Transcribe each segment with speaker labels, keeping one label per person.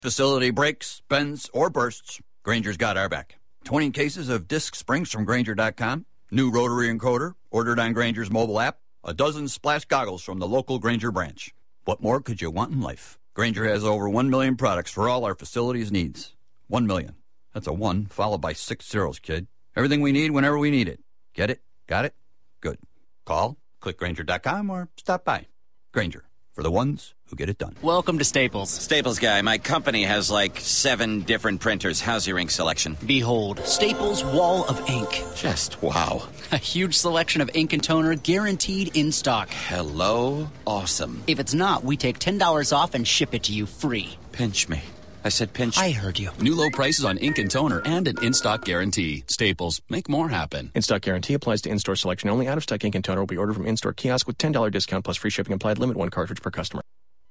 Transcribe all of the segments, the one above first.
Speaker 1: Facility breaks, bends, or bursts, Grainger's got our back. 20 cases of disc springs from Grainger.com, new rotary encoder ordered on Grainger's mobile app, a dozen splash goggles from the local Grainger branch. What more could you want in life? Grainger has over 1 million products for all our facilities' needs. 1 million. That's a 1 followed by 6 zeros, kid. Everything we need whenever we need it. Get it? Got it? Good. Call, click Grainger.com, or stop by. Grainger, for the ones who get it done.
Speaker 2: Welcome to Staples.
Speaker 3: Staples guy, my company has like 7 different printers. How's your ink selection?
Speaker 2: Behold, Staples Wall of Ink.
Speaker 3: Just wow.
Speaker 2: A huge selection of ink and toner guaranteed in stock.
Speaker 3: Hello, awesome.
Speaker 2: If it's not, we take $10 off and ship it to you free.
Speaker 3: Pinch me. I said pinch.
Speaker 2: I heard you.
Speaker 4: New low prices on ink and toner and an in-stock guarantee. Staples. Make more happen.
Speaker 5: In-stock guarantee applies to in-store selection only. Out-of-stock ink and toner will be ordered from in-store kiosk with $10 discount plus free shipping applied. Limit 1 cartridge per customer.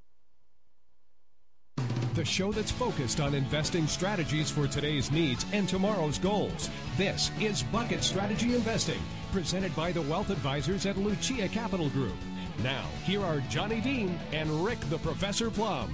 Speaker 6: The show that's focused on investing strategies for today's needs and tomorrow's goals. This is Bucket Strategy Investing, presented by the Wealth Advisors at Lucia Capital Group. Now, here are Johnny Dean and Rick the Professor Plum.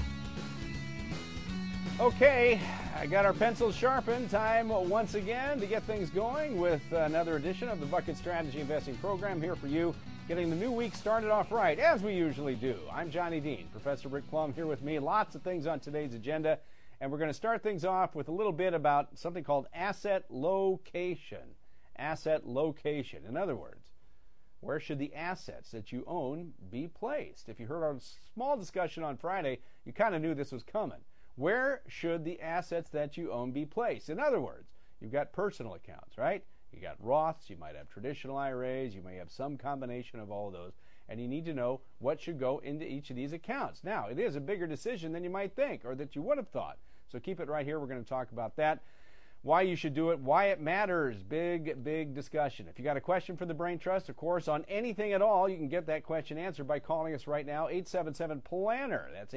Speaker 7: Okay, I got our pencils sharpened. Time once again to get things going with another edition of the Bucket Strategy Investing Program here for you, getting the new week started off right, as we usually do. I'm Johnny Dean, Professor Rick Plum here with me. Lots of things on today's agenda, and we're going to start things off with a little bit about something called asset location. Asset location. In other words, where should the assets that you own be placed? If you heard our small discussion on Friday, you kind of knew this was coming. Where should the assets that you own be placed? In other words, you've got personal accounts, right? You got Roths, you might have traditional IRAs, you may have some combination of all of those, and you need to know what should go into each of these accounts. Now, it is a bigger decision than you might think or that you would have thought. So keep it right here. We're going to talk about that. Why you should do it, why it matters. Big discussion. If you got a question for the Brain Trust, of course, on anything at all, you can get that question answered by calling us right now, 877-PLANNER. That's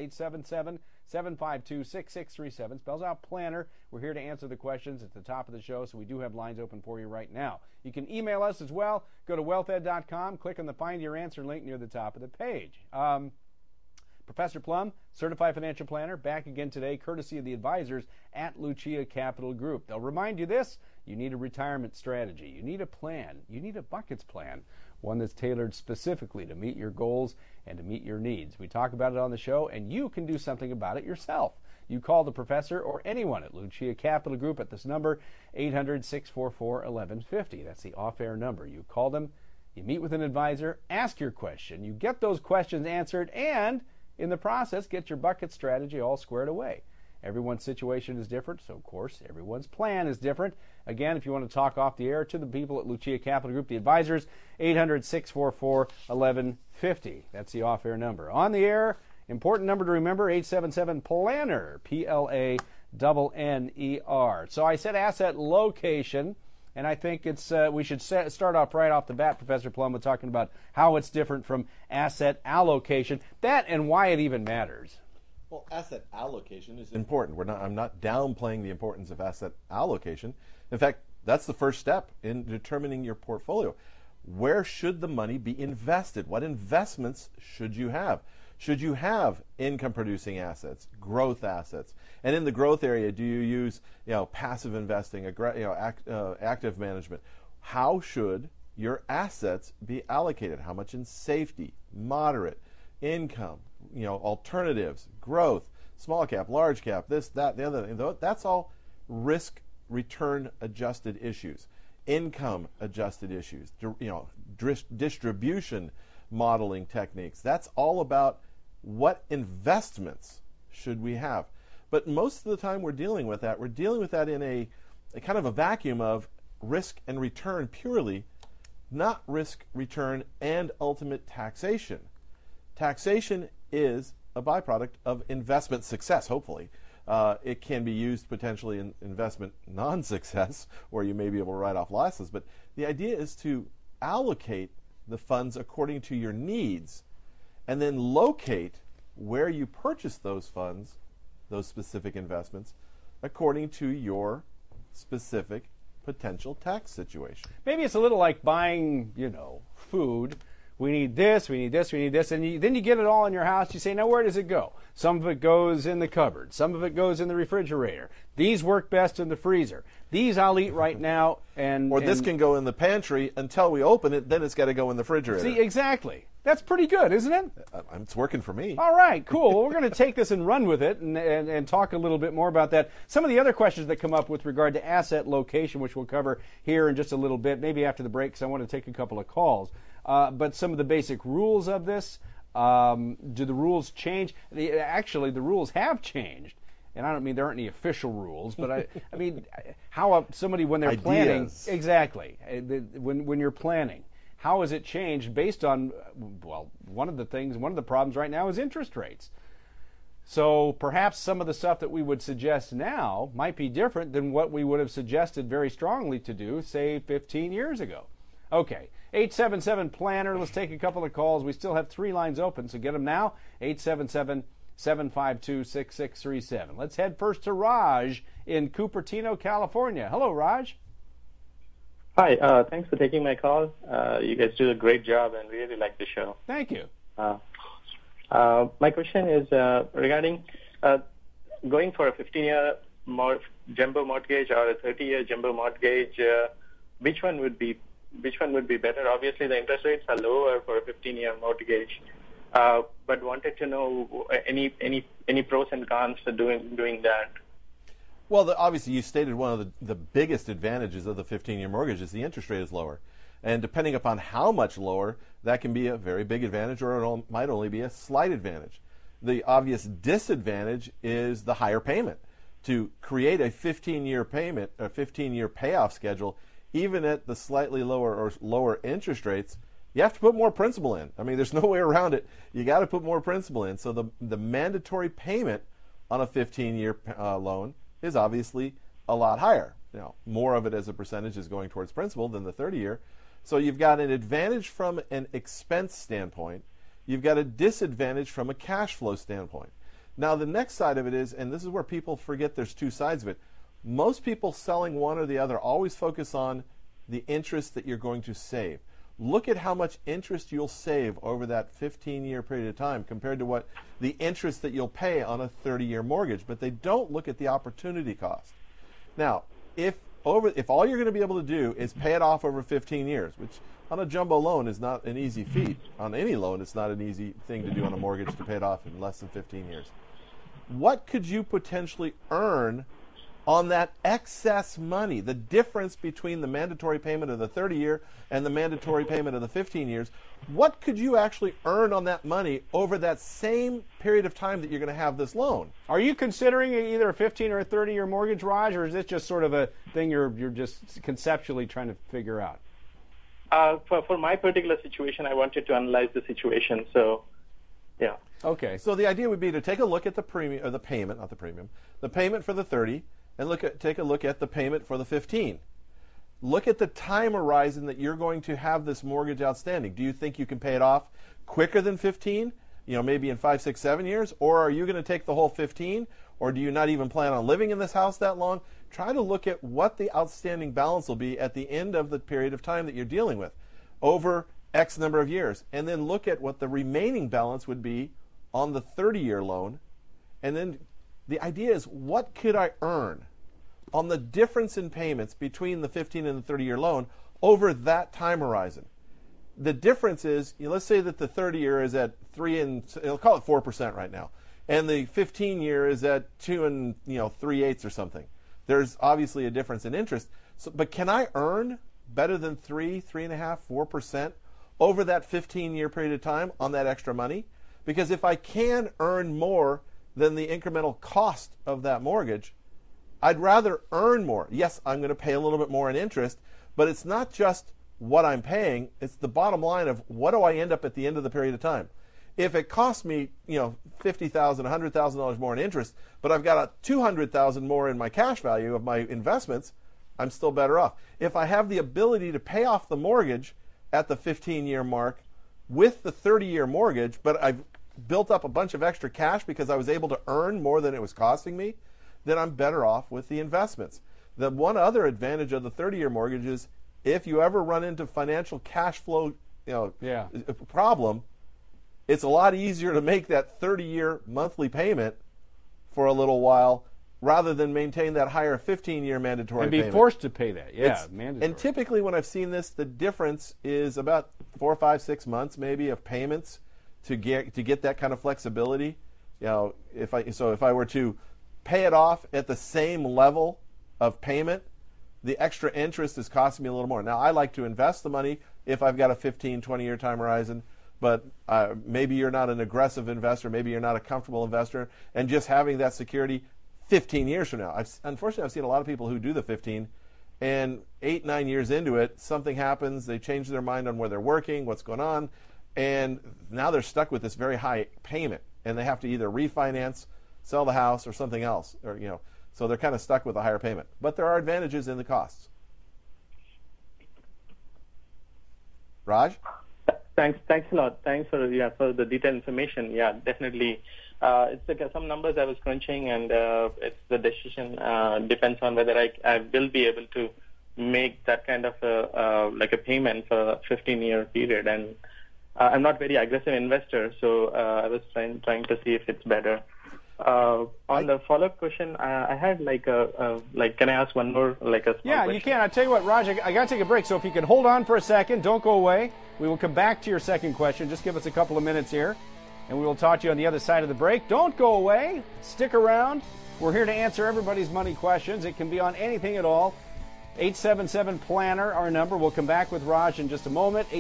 Speaker 7: 877-752-6637. Spells out planner. We're here to answer the questions at the top of the show, so we do have lines open for you right now. You can email us as well. Go to wealthed.com, click on the Find Your Answer link near the top of the page. Professor Plum, Certified Financial Planner, back again today, courtesy of the advisors at Lucia Capital Group. They'll remind you this: you need a retirement strategy. You need a plan. You need a buckets plan, one that's tailored specifically to meet your goals and to meet your needs. We talk about it on the show, and you can do something about it yourself. You call the professor or anyone at Lucia Capital Group at this number, 800-644-1150. That's the off-air number. You call them, you meet with an advisor, ask your question, you get those questions answered, and in the process, get your bucket strategy all squared away. Everyone's situation is different, so of course, everyone's plan is different. Again, if you want to talk off the air to the people at Lucia Capital Group, the advisors, 800-644-1150. That's the off-air number. On the air, important number to remember, 877-PLANNER, P-L-A-N-N-E-R. So I said asset location. And I think it's we should start off right off the bat, Professor Plum, with talking about how it's different from asset allocation, that and why it even matters.
Speaker 8: Well, asset allocation is important. I'm not downplaying the importance of asset allocation. In fact, that's the first step in determining your portfolio. Where should the money be invested? What investments should you have? Should you have income-producing assets, growth assets? And in the growth area, do you use passive investing, active management? How should your assets be allocated? How much in safety, moderate, income, alternatives, growth, small cap, large cap, this, that, the other thing? That's all risk-return adjusted issues, income-adjusted issues, distribution modeling techniques. That's all about what investments should we have. But most of the time we're dealing with that in a kind of a vacuum of risk and return purely, not risk, return, and ultimate taxation. Taxation is a byproduct of investment success, hopefully. It can be used potentially in investment non-success, where you may be able to write off losses. But the idea is to allocate the funds according to your needs, and then locate where you purchase those funds, those specific investments, according to your specific potential tax situation.
Speaker 7: Maybe it's a little like buying, food we need this, we need this, we need this, and then you get it all in your house. You say, now where does it go? Some of it goes in the cupboard. Some of it goes in the refrigerator. These work best in the freezer. These I'll eat right now.
Speaker 8: Or this can go in the pantry until we open it, then it's got to go in the refrigerator.
Speaker 7: See, exactly. That's pretty good, isn't it?
Speaker 8: It's working for me.
Speaker 7: All right, cool. Well, we're going to take this and run with it and talk a little bit more about that. Some of the other questions that come up with regard to asset location, which we'll cover here in just a little bit, maybe after the break, because I want to take a couple of calls. But some of the basic rules of this, do the rules change? Actually, the rules have changed. And I don't mean there aren't any official rules, but I mean, how somebody, when they're planning, exactly, when you're planning, how has it changed based on, well, one of the problems right now is interest rates. So perhaps some of the stuff that we would suggest now might be different than what we would have suggested very strongly to do, say, 15 years ago. Okay, 877-PLANNER. Let's take a couple of calls. We still have 3 lines open, so get them now, 877-752-6637. Let's head first to Raj in Cupertino, California. Hello, Raj.
Speaker 9: Hi, thanks for taking my call. You guys do a great job and really like the show.
Speaker 7: Thank you.
Speaker 9: My question is regarding going for a 15-year jumbo mortgage or a 30-year jumbo mortgage. Which one would be better? Obviously, the interest rates are lower for a 15-year mortgage, but wanted to know any pros and cons to doing that.
Speaker 8: Well, obviously, you stated one of the biggest advantages of the 15-year mortgage is the interest rate is lower. And depending upon how much lower, that can be a very big advantage, or it might only be a slight advantage. The obvious disadvantage is the higher payment. To create a 15-year payment, a 15-year payoff schedule, even at the slightly lower or lower interest rates, you have to put more principal in. I mean, there's no way around it. You got to put more principal in. So the mandatory payment on a 15-year loan is obviously a lot higher. More of it as a percentage is going towards principal than the 30-year. So you've got an advantage from an expense standpoint. You've got a disadvantage from a cash flow standpoint. Now, the next side of it is, and this is where people forget there's 2 sides of it, most people selling one or the other always focus on the interest that you're going to save. Look at how much interest you'll save over that 15-year period of time compared to what the interest that you'll pay on a 30-year mortgage, but they don't look at the opportunity cost. Now, if all you're going to be able to do is pay it off over 15 years, which on a jumbo loan is not an easy feat. On any loan, it's not an easy thing to do on a mortgage to pay it off in less than 15 years. What could you potentially earn on that excess money, the difference between the mandatory payment of the 30-year and the mandatory payment of the 15 years? What could you actually earn on that money over that same period of time that you're going to have this loan?
Speaker 7: Are you considering either a 15 or a 30-year mortgage, Raj, or is this just sort of a thing you're just conceptually trying to figure out?
Speaker 9: For my particular situation, I wanted to analyze the situation. So, yeah.
Speaker 7: Okay.
Speaker 8: So the idea would be to take a look at the premium, or the payment, not the premium, the payment for the 30, and take a look at the payment for the 15. Look at the time horizon that you're going to have this mortgage outstanding. Do you think you can pay it off quicker than 15? Maybe in 5, 6, 7 years? Or are you going to take the whole 15? Or do you not even plan on living in this house that long? Try to look at what the outstanding balance will be at the end of the period of time that you're dealing with over X number of years. And then look at what the remaining balance would be on the 30-year loan. And then the idea is, what could I earn on the difference in payments between the 15 and the 30-year loan over that time horizon? The difference is, let's say that the 30-year is at 3 and call it 4% right now, and the 15-year is at 2 and 3/8 or something. There's obviously a difference in interest. But can I earn better than 3.5%, 4% over that 15-year period of time on that extra money? Because if I can earn more than the incremental cost of that mortgage, I'd rather earn more. Yes, I'm going to pay a little bit more in interest, but it's not just what I'm paying. It's the bottom line of what do I end up at the end of the period of time. If it costs me, $50,000, $100,000 more in interest, but I've got $200,000 more in my cash value of my investments, I'm still better off. If I have the ability to pay off the mortgage at the 15-year mark with the 30-year mortgage, but I've built up a bunch of extra cash because I was able to earn more than it was costing me, then I'm better off with the investments. The one other advantage of the 30-year mortgage is if you ever run into financial cash flow problem, it's a lot easier to make that 30-year monthly payment for a little while rather than maintain that higher 15-year mandatory
Speaker 7: payment. And be forced to pay that, mandatory.
Speaker 8: And typically when I've seen this, the difference is about 4, 5, 6 months maybe of payments to get that kind of flexibility. If I were to pay it off at the same level of payment, the extra interest is costing me a little more. Now, I like to invest the money if I've got a 15, 20-year time horizon, but maybe you're not an aggressive investor, maybe you're not a comfortable investor, and just having that security 15 years from now. Unfortunately, I've seen a lot of people who do the 15, and 8, 9 years into it, something happens, they change their mind on where they're working, what's going on, and now they're stuck with this very high payment, and they have to either refinance, sell the house, or something else, so they're kind of stuck with a higher payment. But there are advantages in the costs. Raj?
Speaker 9: Thanks a lot. Thanks for the detailed information. Yeah, definitely. It's like some numbers I was crunching, and it's the decision depends on whether I will be able to make that kind of a payment for a 15-year period. And I'm not very aggressive investor, so I was trying to see if it's better. On the follow-up question, I had can I ask one more, a small question?
Speaker 7: You can. I'll tell you what, Raj, I got to take a break, so if you can hold on for a second, don't go away. We will come back to your second question. Just give us a couple of minutes here, and we will talk to you on the other side of the break. Don't go away. Stick around. We're here to answer everybody's money questions. It can be on anything at all. 877-PLANNER, our number. We'll come back with Raj in just a moment.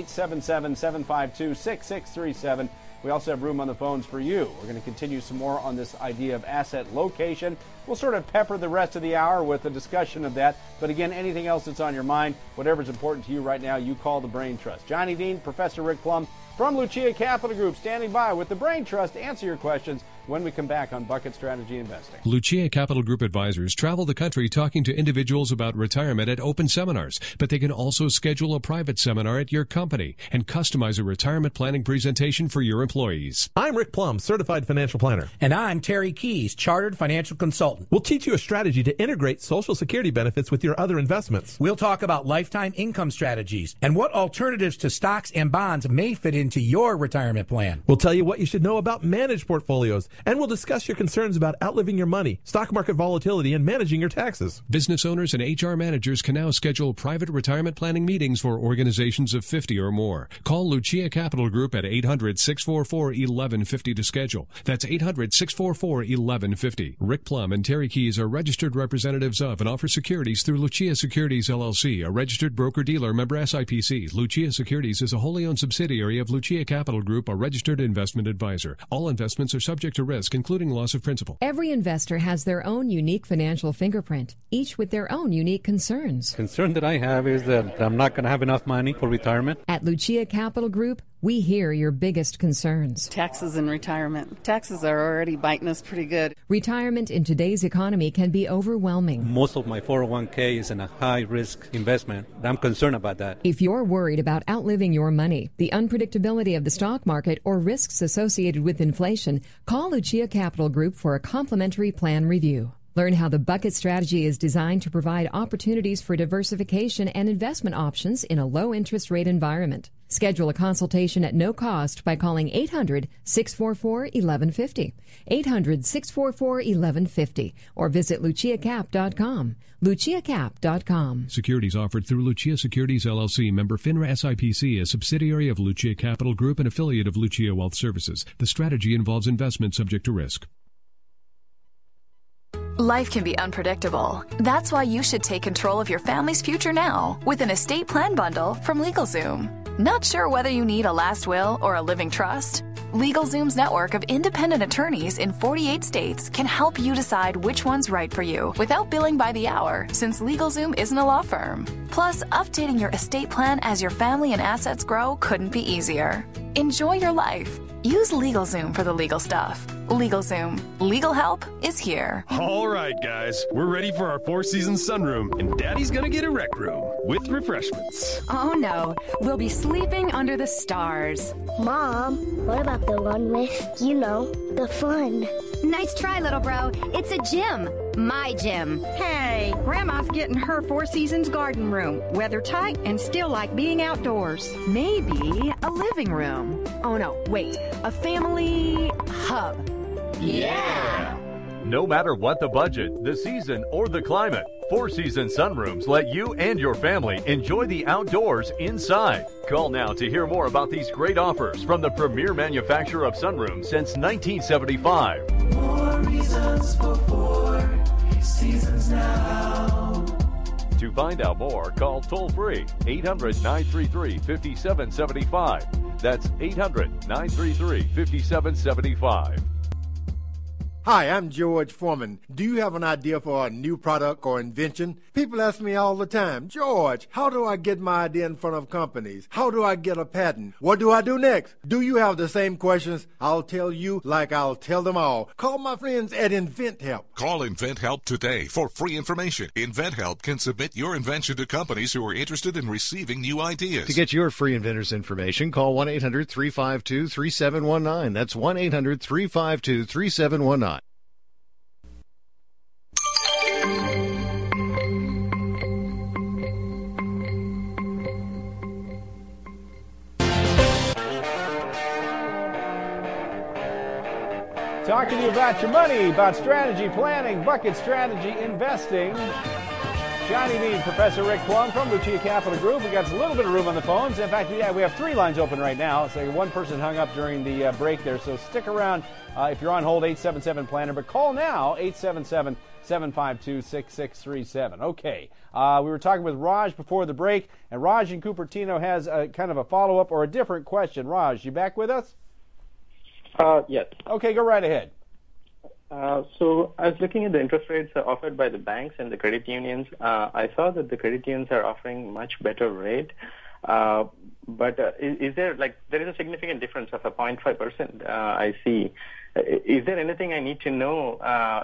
Speaker 7: 877-752-6637. We also have room on the phones for you. We're going to continue some more on this idea of asset location. We'll sort of pepper the rest of the hour with a discussion of that. But again, anything else that's on your mind, whatever's important to you right now, you call the Brain Trust. Johnny Dean, Professor Rick Plum from Lucia Capital Group standing by with the Brain Trust to answer your questions when we come back on Bucket Strategy Investing.
Speaker 6: Lucia Capital Group advisors travel the country talking to individuals about retirement at open seminars, but they can also schedule a private seminar at your company and customize a retirement planning presentation for your employees.
Speaker 10: I'm Rick Plum, certified financial planner.
Speaker 11: And I'm Terry Keys, chartered financial consultant.
Speaker 10: We'll teach you a strategy to integrate Social Security benefits with your other investments.
Speaker 11: We'll talk about lifetime income strategies and what alternatives to stocks and bonds may fit into your retirement plan.
Speaker 10: We'll tell you what you should know about managed portfolios, and we'll discuss your concerns about outliving your money, stock market volatility, and managing your taxes.
Speaker 6: Business owners and HR managers can now schedule private retirement planning meetings for organizations of 50 or more. Call Lucia Capital Group at 800-644-1150 to schedule. That's 800-644-1150. Rick Plum and Terry Keys are registered representatives of and offer securities through Lucia Securities LLC, a registered broker-dealer member SIPC. Lucia Securities is a wholly owned subsidiary of Lucia Capital Group, a registered investment advisor. All investments are subject to risk, including loss of principal.
Speaker 12: Every investor has their own unique financial fingerprint, each with their own unique concerns.
Speaker 13: Concern that I have is that I'm not going to have enough money for retirement.
Speaker 12: At Lucia Capital Group, we hear your biggest concerns.
Speaker 14: Taxes and retirement. Taxes are already biting us pretty good.
Speaker 12: Retirement in today's economy can be overwhelming.
Speaker 13: Most of my 401k is in a high-risk investment. I'm concerned about that.
Speaker 12: If you're worried about outliving your money, the unpredictability of the stock market, or risks associated with inflation, call Lucia Capital Group for a complimentary plan review. Learn how the Bucket strategy is designed to provide opportunities for diversification and investment options in a low-interest rate environment. Schedule a consultation at no cost by calling 800-644-1150, 800-644-1150, or visit luciacap.com. luciacap.com.
Speaker 6: Securities offered through Lucia Securities LLC, member FINRA SIPC, a subsidiary of Lucia Capital Group, and affiliate of Lucia Wealth Services. The strategy involves investment subject to risk.
Speaker 15: Life can be unpredictable. That's why you should take control of your family's future now with an estate plan bundle from LegalZoom. Not sure whether you need a last will or a living trust? LegalZoom's network of independent attorneys in 48 states can help you decide which one's right for you without billing by the hour, since LegalZoom isn't a law firm. Plus, updating your estate plan as your family and assets grow couldn't be easier. Enjoy your life. Use LegalZoom for the legal stuff. LegalZoom. Legal help is here.
Speaker 16: All right, guys. We're ready for our Four Seasons sunroom, and Daddy's gonna get a rec room with refreshments.
Speaker 17: Oh, no. We'll be sleeping under the stars.
Speaker 18: Mom, what about the one with, the fun?
Speaker 19: Nice try, little bro. It's a gym. My gym.
Speaker 20: Hey, Grandma's getting her Four Seasons garden room. Weather tight and still like being outdoors.
Speaker 21: Maybe a living room. Oh, no, wait. A family hub.
Speaker 22: Yeah! No matter what the budget, the season, or the climate, Four Seasons sunrooms let you and your family enjoy the outdoors inside. Call now to hear more about these great offers from the premier manufacturer of sunrooms since 1975.
Speaker 23: More reasons for Four Seasons now.
Speaker 22: To find out more, call toll-free 800-933-5775. That's 800-933-5775.
Speaker 24: Hi, I'm George Foreman. Do you have an idea for a new product or invention? People ask me all the time, George, how do I get my idea in front of companies? How do I get a patent? What do I do next? Do you have the same questions? I'll tell you like I'll tell them all. Call my friends at InventHelp.
Speaker 25: Call InventHelp today for free information. InventHelp can submit your invention to companies who are interested in receiving new ideas.
Speaker 26: To get your free inventor's information, call 1-800-352-3719. That's 1-800-352-3719.
Speaker 7: Talking to you about your money, about strategy planning, bucket strategy investing. Johnny Mead, Professor Rick Plum from Lucia Capital Group. We got a little bit of room on the phones. In fact, we have 3 lines open right now. So one person hung up during the break there. So stick around if you're on hold, 877-PLANNER. But call now, 877-752-6637. Okay, we were talking with Raj before the break, and Raj in Cupertino has kind of a follow-up or a different question. Raj, you back with us?
Speaker 9: Yes.
Speaker 7: Okay, go right ahead.
Speaker 9: So I was looking at the interest rates offered by the banks and the credit unions. I saw that the credit unions are offering much better rate. But is there there is a significant difference of a 0.5%, I see. Is there anything I need to know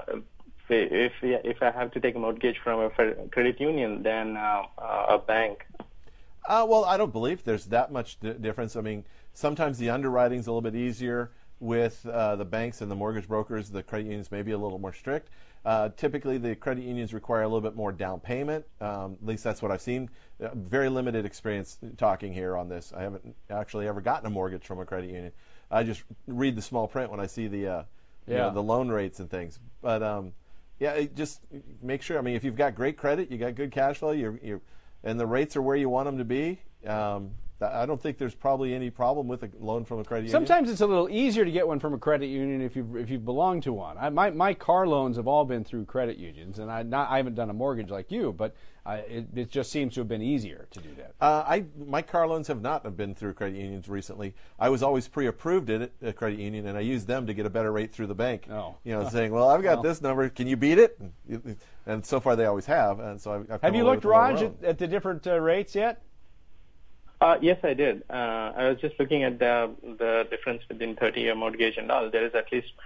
Speaker 9: if I have to take a mortgage from a credit union than a bank?
Speaker 8: Well, I don't believe there's that much difference. I mean, sometimes the underwriting's a little bit easier with the banks and the mortgage brokers. The credit unions may be a little more strict. Typically, the credit unions require a little bit more down payment. At least that's what I've seen. Very limited experience talking here on this. I haven't actually ever gotten a mortgage from a credit union. I just read the small print when I see the the loan rates and things. But just make sure. I mean, if you've got great credit, you got good cash flow, and the rates are where you want them to be. I don't think there's probably any problem with a loan from a credit union.
Speaker 7: Sometimes it's a little easier to get one from a credit union if you belong to one. My car loans have all been through credit unions, and I haven't done a mortgage like you, but it just seems to have been easier to do that.
Speaker 8: My car loans have not been through credit unions recently. I was always pre-approved at a credit union, and I used them to get a better rate through the bank.
Speaker 7: Oh.
Speaker 8: Saying, "Well, I've got this number. Can you beat it?" And so far, they always have. And so I've
Speaker 7: have you looked, Raj, at the different rates yet?
Speaker 9: Yes, I did. I was just looking at the difference between 30-year mortgage and all. There is at least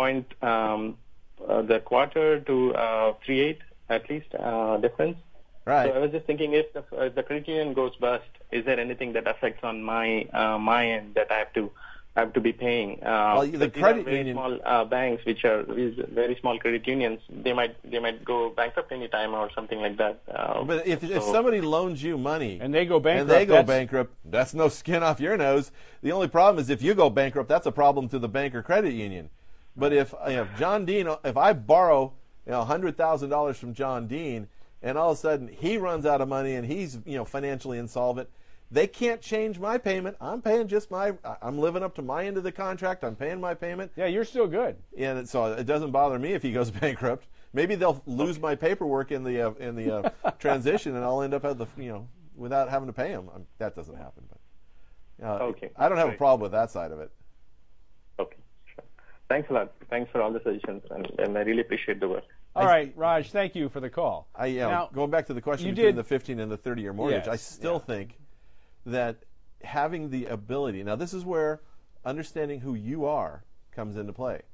Speaker 9: the quarter to 3/8 at least difference.
Speaker 8: Right.
Speaker 9: So I was just thinking, if the credit union goes bust, is there anything that affects on my end that I have to be paying?
Speaker 8: The credit union,
Speaker 9: small banks, which are very small credit unions, they might go bankrupt anytime or something like that.
Speaker 8: But if somebody loans you money
Speaker 7: and they go bankrupt,
Speaker 8: that's no skin off your nose. The only problem is if you go bankrupt, that's a problem to the bank or credit union. But if John Dean, if I borrow $100,000 from John Dean, and all of a sudden he runs out of money and he's financially insolvent, they can't change my payment. I'm paying I'm living up to my end of the contract. I'm paying my payment.
Speaker 7: Yeah, you're still good.
Speaker 8: And so it doesn't bother me if he goes bankrupt. Maybe they'll lose my paperwork in the transition, and I'll end up without having to pay him. That doesn't happen. But
Speaker 9: okay,
Speaker 8: I don't have a problem with that side of it.
Speaker 9: Okay, sure. Thanks a lot. Thanks for all the suggestions, and I really appreciate the work.
Speaker 7: All right, Raj, thank you for the call.
Speaker 8: Now, going back to the question between the 15 and the 30-year mortgage, I still think that having the ability, now this is where understanding who you are comes into play.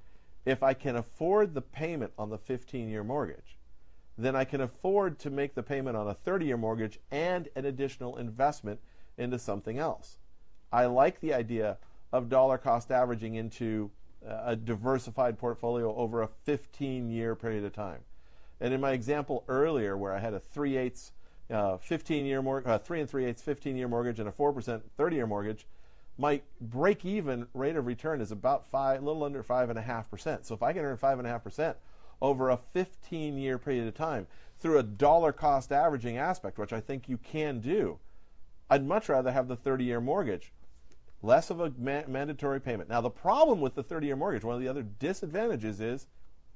Speaker 8: if I can afford the payment on the 15-year mortgage, then I can afford to make the payment on a 30-year mortgage and an additional investment into something else. I like the idea of dollar cost averaging into a diversified portfolio over a 15-year period of time. And in my example earlier, where I had a 3/8 15-year mortgage, 3 3/8 15-year mortgage, and a 4% 30-year mortgage, my break-even rate of return is about a little under 5.5%. So if I can earn 5.5% over a 15-year period of time through a dollar cost averaging aspect, which I think you can do, I'd much rather have the 30-year mortgage. Less of a mandatory payment. Now, the problem with the 30-year mortgage, one of the other disadvantages is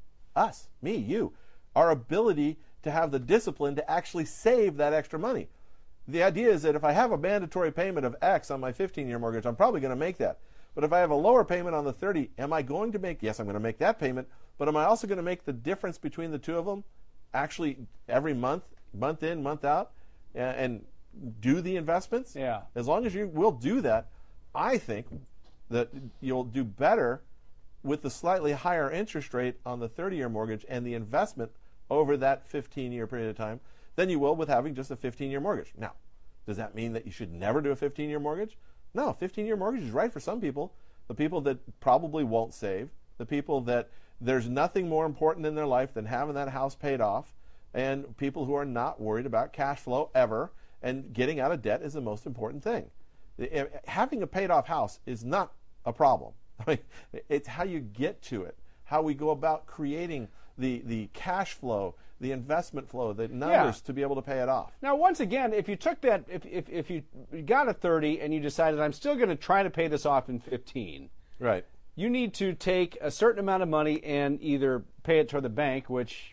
Speaker 8: us, me, you, our ability to have the discipline to actually save that extra money. The idea is that if I have a mandatory payment of X on my 15-year mortgage, I'm probably going to make that. But if I have a lower payment on the 30, am I going to make, yes, I'm going to make that payment, but am I also going to make the difference between the two of them actually every month, month in, month out, and do the investments?
Speaker 7: Yeah.
Speaker 8: As long as you will do that, I think that you'll do better with the slightly higher interest rate on the 30-year mortgage and the investment over that 15-year period of time than you will with having just a 15-year mortgage. Now, does that mean that you should never do a 15-year mortgage? No, 15-year mortgage is right for some people, the people that probably won't save, the people that there's nothing more important in their life than having that house paid off, and people who are not worried about cash flow ever, and getting out of debt is the most important thing. Having a paid-off house is not a problem. I mean, it's how you get to it, how we go about creating the cash flow, the investment flow, the numbers to be able to pay it off.
Speaker 7: Now, once again, if you took that, if you got a 30 and you decided I'm still going to try to pay this off in 15,
Speaker 8: right?
Speaker 7: You need to take a certain amount of money and either pay it to the bank, which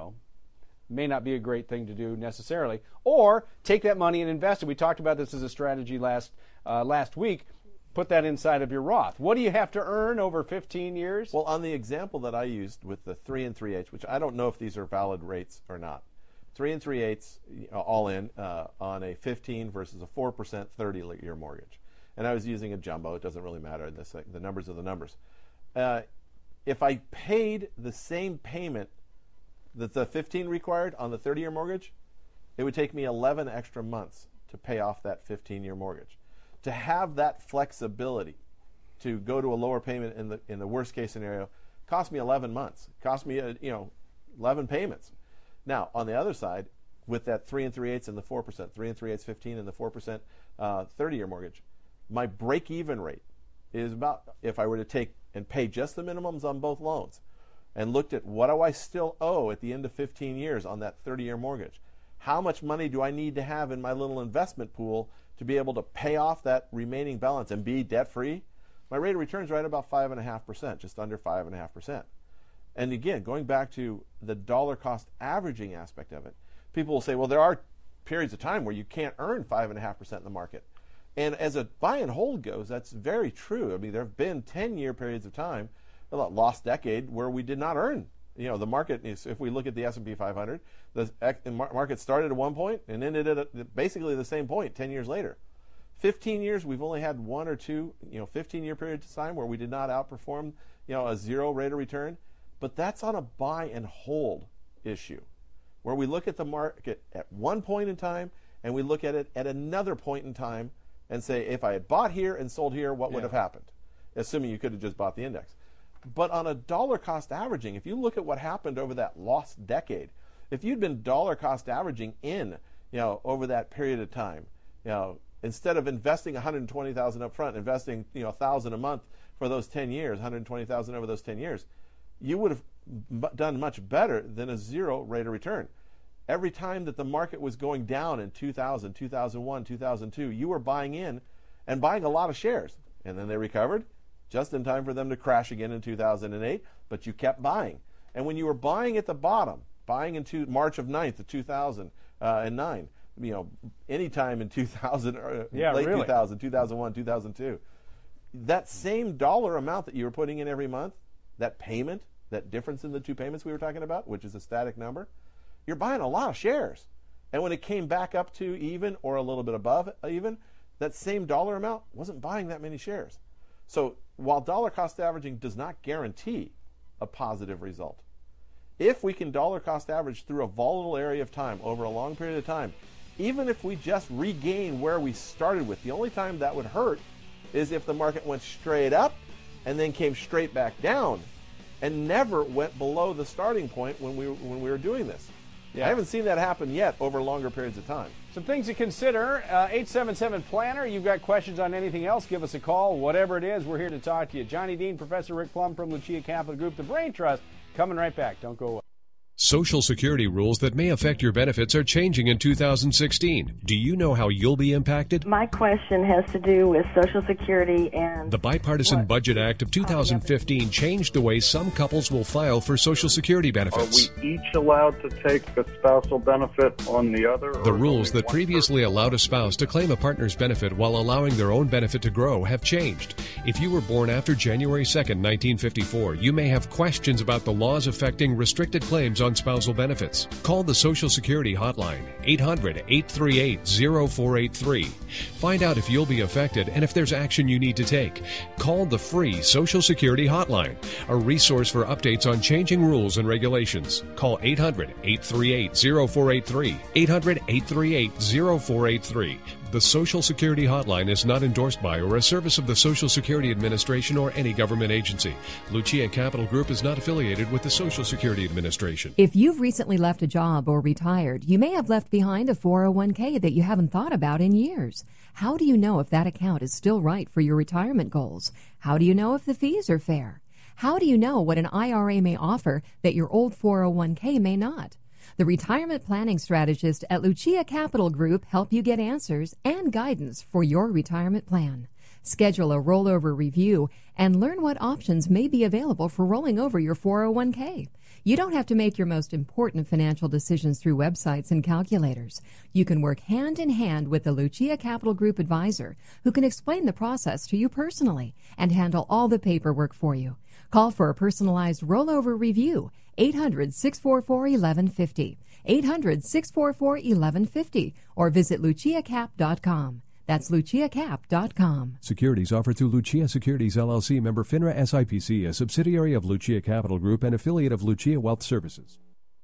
Speaker 7: may not be a great thing to do necessarily, or take that money and invest it. We talked about this as a strategy last week. Put that inside of your Roth. What do you have to earn over 15 years?
Speaker 8: Well, on the example that I used with the 3 3/8, which I don't know if these are valid rates or not, 3 3/8 all in on a 15 versus a 4% 30-year mortgage. And I was using a jumbo. It doesn't really matter. The numbers are the numbers. If I paid the same payment that the 15 required on the 30-year mortgage, it would take me 11 extra months to pay off that 15-year mortgage. To have that flexibility to go to a lower payment in the worst case scenario cost me 11 months. Cost me 11 payments. Now, on the other side, with that 3 3/8 and the 4%, 3 3/8 15 and the 4% 30-year mortgage, my break-even rate is about, if I were to take and pay just the minimums on both loans and looked at what do I still owe at the end of 15 years on that 30-year mortgage, how much money do I need to have in my little investment pool to be able to pay off that remaining balance and be debt-free? My rate of return is right about 5.5%, just under 5.5%. And again, going back to the dollar cost averaging aspect of it, people will say, well, there are periods of time where you can't earn 5.5% in the market. And as a buy and hold goes, that's very true. I mean, there have been 10-year periods of time, a lost decade, where we did not earn. The market is, if we look at the S&P 500, the market started at one point and ended at basically the same point 10 years later. 15 years, we've only had one or two, 15-year periods of time where we did not outperform, a zero rate of return. But that's on a buy and hold issue, where we look at the market at one point in time and we look at it at another point in time and say, if I had bought here and sold here, what would have happened? Assuming you could have just bought the index. But on a dollar cost averaging, if you look at what happened over that lost decade, if you'd been dollar cost averaging in, over that period of time, instead of investing $120,000 up front, investing, $1,000 a month for those 10 years, $120,000 over those 10 years, you would have done much better than a zero rate of return. Every time that the market was going down in 2000, 2001, 2002, you were buying in and buying a lot of shares. And then they recovered just in time for them to crash again in 2008, but you kept buying. And when you were buying at the bottom, buying into March of 9th of 2009, anytime in 2000, late 2000, 2001, 2002, that same dollar amount that you were putting in every month, that payment, that difference in the two payments we were talking about, which is a static number, you're buying a lot of shares. And when it came back up to even or a little bit above even, that same dollar amount wasn't buying that many shares. So while dollar cost averaging does not guarantee a positive result. If we can dollar cost average through a volatile area of time over a long period of time, even if we just regain where we started with, the only time that would hurt is if the market went straight up and then came straight back down and never went below the starting point when we were doing this. Yeah. I haven't seen that happen yet over longer periods of time.
Speaker 7: Some things to consider. 877-PLANNER. You've got questions on anything else, give us a call. Whatever it is, we're here to talk to you. Johnny Dean, Professor Rick Plum from Lucia Capital Group, the Brain Trust, coming right back. Don't go away.
Speaker 6: Social Security rules that may affect your benefits are changing in 2016. Do you know how you'll be impacted?
Speaker 1: My question has to do with Social Security and...
Speaker 6: The Bipartisan Budget Act of 2015 changed the way some couples will file for Social Security benefits.
Speaker 2: Are we each allowed to take a spousal benefit on the other?
Speaker 6: The rules that previously allowed a spouse to claim a partner's benefit while allowing their own benefit to grow have changed. If you were born after January 2nd, 1954, you may have questions about the laws affecting restricted claims on spousal benefits. Call the Social Security hotline, 800-838-0483. Find out if you'll be affected and if there's action you need to take. Call the free Social Security hotline, a resource for updates on changing rules and regulations. Call 800-838-0483, 800-838-0483. The Social Security hotline is not endorsed by or a service of the Social Security Administration or any government agency. Lucia Capital Group is not affiliated with the Social Security Administration.
Speaker 12: If you've recently left a job or retired, you may have left behind a 401k that you haven't thought about in years. How do you know if that account is still right for your retirement goals? How do you know if the fees are fair? How do you know what an IRA may offer that your old 401k may not? The retirement planning strategists at Lucia Capital Group help you get answers and guidance for your retirement plan. Schedule a rollover review and learn what options may be available for rolling over your 401k. You don't have to make your most important financial decisions through websites and calculators. You can work hand in hand with the Lucia Capital Group advisor who can explain the process to you personally and handle all the paperwork for you. Call for a personalized rollover review, 800-644-1150, 800-644-1150, or visit luciacap.com. That's luciacap.com.
Speaker 6: Securities offered through Lucia Securities LLC, member FINRA SIPC, a subsidiary of Lucia Capital Group and affiliate of Lucia Wealth Services.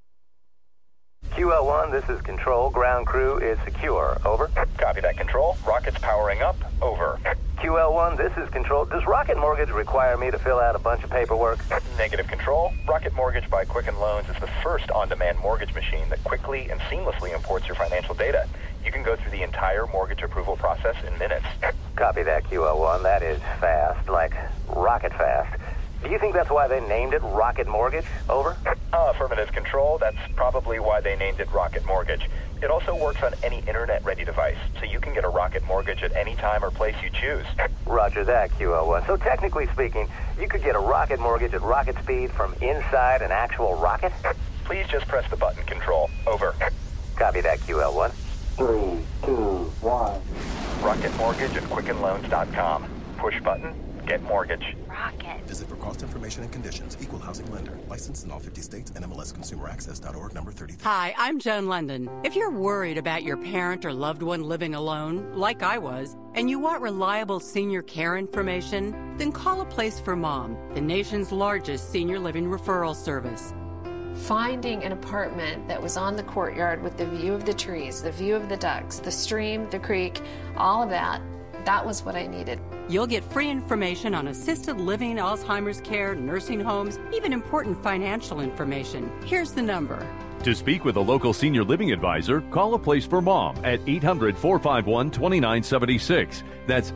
Speaker 3: QL1, this is Control. Ground crew is secure. Over.
Speaker 4: Copy that, Control. Rockets powering up. Over.
Speaker 3: QL1, this is Control. Does Rocket Mortgage require me to fill out a bunch of paperwork?
Speaker 4: Negative, Control. Rocket Mortgage by Quicken Loans is the first on-demand mortgage machine that quickly and seamlessly imports your financial data. You can go through the entire mortgage approval process in minutes.
Speaker 3: Copy that, QL1. That is fast, like rocket fast. Do you think that's why they named it Rocket Mortgage? Over.
Speaker 4: Affirmative, Control. That's probably why they named it Rocket Mortgage. It also works on any internet-ready device, so you can get a Rocket Mortgage at any time or place you choose.
Speaker 3: Roger that, QL1. So technically speaking, you could get a Rocket Mortgage at rocket speed from inside an actual rocket?
Speaker 4: Please just press the button, Control. Over.
Speaker 3: Copy that, QL1.
Speaker 4: 3, 2, 1. Rocket Mortgage at QuickenLoans.com. Push button, get mortgage.
Speaker 5: Rocket. Visit for cost information and conditions. Equal housing lender. Licensed in all 50 states. NMLSConsumerAccess.org number 33.
Speaker 11: Hi, I'm Joan London. If you're worried about your parent or loved one living alone, like I was, and you want reliable senior care information, then call A Place for Mom, the nation's largest senior living referral service.
Speaker 27: Finding an apartment that was on the courtyard with the view of the trees, the view of the ducks, the stream, the creek, all of that, that was what I needed.
Speaker 11: You'll get free information on assisted living, Alzheimer's care, nursing homes, even important financial information. Here's the number.
Speaker 22: To speak with a local senior living advisor, call A Place for Mom at 800-451-2976. That's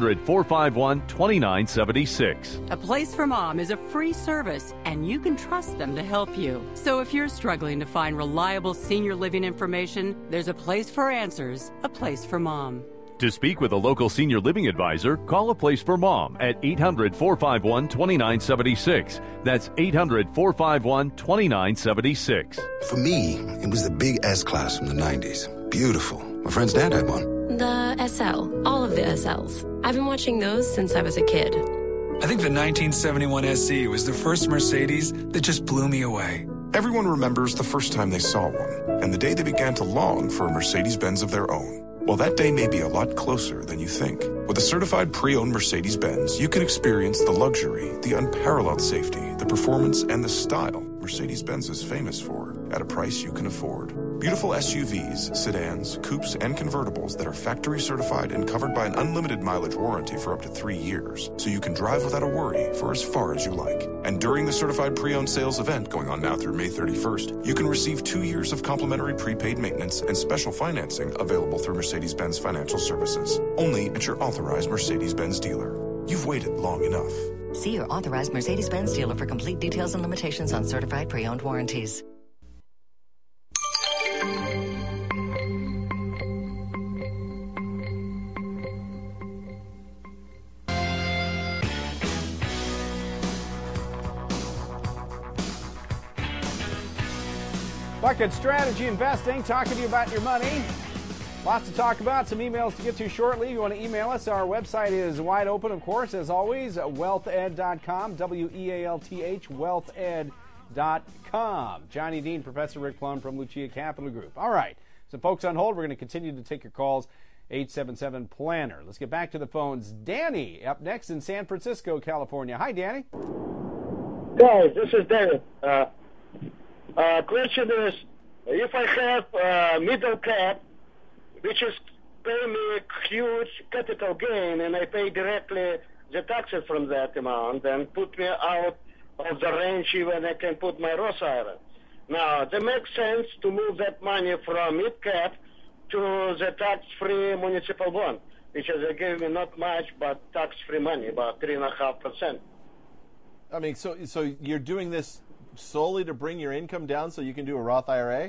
Speaker 22: 800-451-2976.
Speaker 11: A Place for Mom is a free service, and you can trust them to help you. So if you're struggling to find reliable senior living information, there's a place for answers, A Place for Mom.
Speaker 22: To speak with a local senior living advisor, call A Place for Mom at 800-451-2976. That's 800-451-2976.
Speaker 28: For me, it was the big S-Class from the 90s. Beautiful. My friend's dad had one.
Speaker 29: The SL. All of the SLs. I've been watching those since I was a kid.
Speaker 30: I think the 1971 SE was the first Mercedes that just blew me away.
Speaker 31: Everyone remembers the first time they saw one, and the day they began to long for a Mercedes-Benz of their own. Well, that day may be a lot closer than you think. With a certified pre-owned Mercedes-Benz, you can experience the luxury, the unparalleled safety, the performance, and the style Mercedes-Benz is famous for at a price you can afford. Beautiful SUVs, sedans, coupes, and convertibles that are factory certified and covered by an unlimited mileage warranty for up to 3 years, so you can drive without a worry for as far as you like. And during the certified pre-owned sales event going on now through May 31st, you can receive 2 years of complimentary prepaid maintenance and special financing available through Mercedes-Benz Financial Services, only at your authorized Mercedes-Benz dealer. You've waited long enough.
Speaker 10: See your authorized Mercedes-Benz dealer for complete details and limitations on certified pre-owned warranties.
Speaker 7: Bucket Strategy Investing, talking to you about your money. Lots to talk about, some emails to get to shortly. If you want to email us, our website is wide open, of course, as always, wealthed.com, W-E-A-L-T-H, wealthed.com. Johnny Dean, Professor Rick Plum from Lucia Capital Group. All right, so folks on hold, we're going to continue to take your calls, 877-PLANNER. Let's get back to the phones. Danny, up next in San Francisco, California. Hi, Danny.
Speaker 13: Guys, this is Danny. Question is, if I have middle cap, which is paying me a huge capital gain, and I pay directly the taxes from that amount, and put me out of the range even I can put my Roth IRA. Now, it makes sense to move that money from mid cap to the tax-free municipal bond, which is giving me not much, but tax-free money, about 3.5%.
Speaker 8: I mean, so you're doing this solely to bring your income down so you can do a Roth IRA?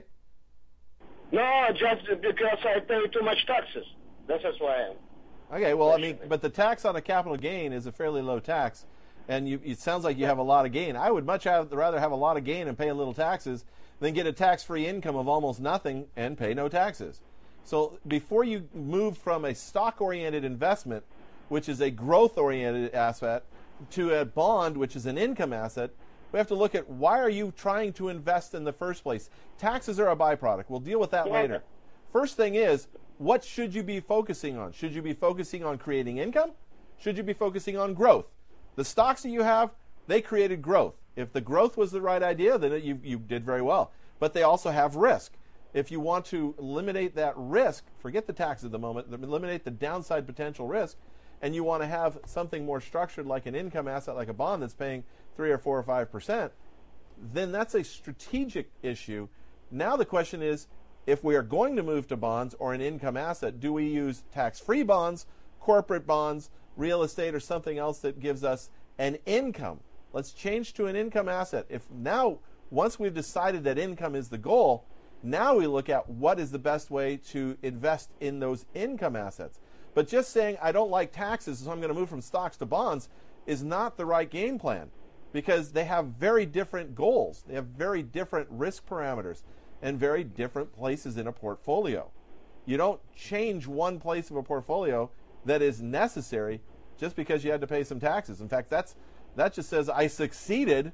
Speaker 13: No, just because I pay too much taxes. That's why I am.
Speaker 8: Okay, well, I mean, but the tax on a capital gain is a fairly low tax, and it sounds like you have a lot of gain. I would much rather have a lot of gain and pay a little taxes than get a tax-free income of almost nothing and pay no taxes. So before you move from a stock-oriented investment, which is a growth-oriented asset, to a bond, which is an income asset, we have to look at why are you trying to invest in the first place. Taxes are a byproduct. We'll deal with that later. First thing is, what should you be focusing on? Should you be focusing on creating income? Should you be focusing on growth? The stocks that you have, they created growth. If the growth was the right idea, then you did very well. But they also have risk. If you want to eliminate that risk, forget the tax at the moment, eliminate the downside potential risk, and you want to have something more structured like an income asset, like a bond that's paying 3 or 4 or 5%, then that's a strategic issue. Now the question is, if we are going to move to bonds or an income asset, do we use tax-free bonds, corporate bonds, real estate, or something else that gives us an income? Let's change to an income asset. If now, once we've decided that income is the goal, now we look at what is the best way to invest in those income assets. But just saying, I don't like taxes, so I'm going to move from stocks to bonds, is not the right game plan, because they have very different goals. They have very different risk parameters and very different places in a portfolio. You don't change one place of a portfolio that is necessary just because you had to pay some taxes. In fact, that just says I succeeded